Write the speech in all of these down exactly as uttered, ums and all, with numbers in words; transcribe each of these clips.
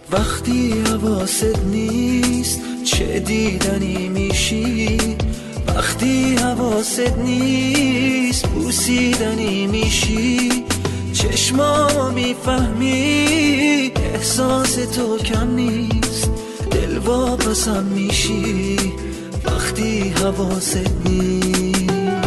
وقتی حواست نیست چه دیدنی میشی، وقتی حواست نیست بوسیدنی میشی، چشمامو میفهمی احساس تو کم نیست، دل واپسم میشی وقتی حواست نیست.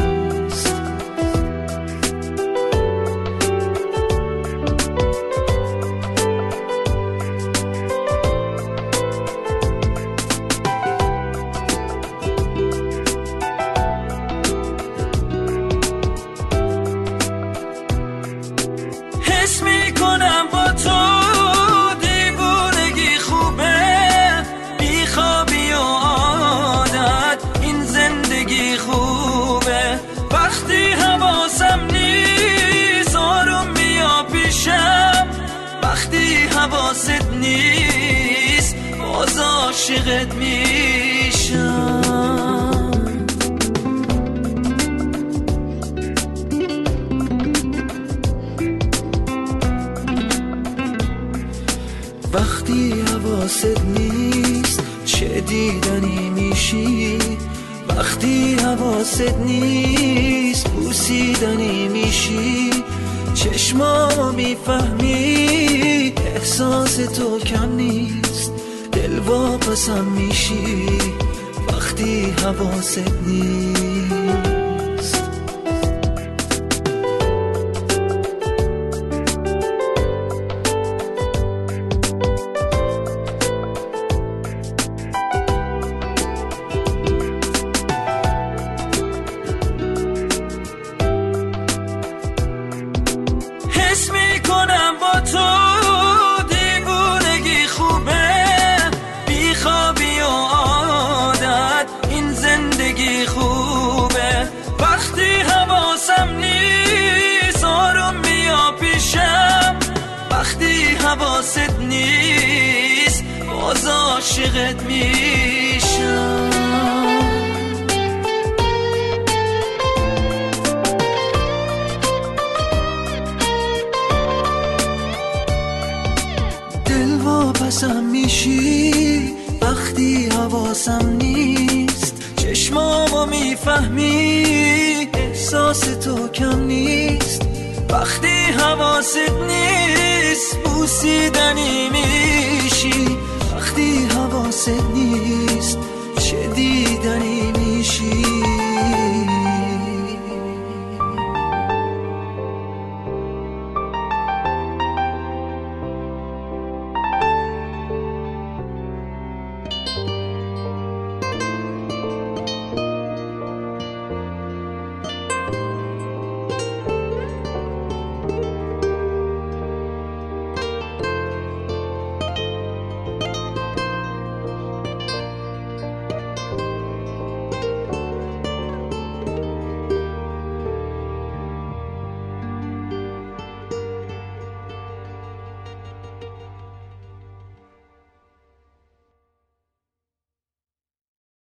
حس میکنم با تو دیوونگی خوبه، بیخوابی و عادت این زندگی خوبه، وقتی حواسم نیست آروم بیا پیشم، وقتی حواست نیست باز عاشقت میشم. وقتی حواست نیست چه دیدنی میشی، وقتی حواست نیست بوسیدنی میشی، چشمامو میفهمی احساس تو کم نیست، دل واپسم میشی وقتی حواست نیست. حس میکنم با تو دیوونگی خوبه، بیخوابی و عادت این زندگی خوبه، وقتی حواسم نیست آروم بیا پیشم، وقتی حواست نیست باز عاشقت میشم. واپسم میشی وقتی حواسم نیست، چشمامو میفهمی احساس تو کم نیست، وقتی حواست نیست بوسیدنی میشی، وقتی حواست نیست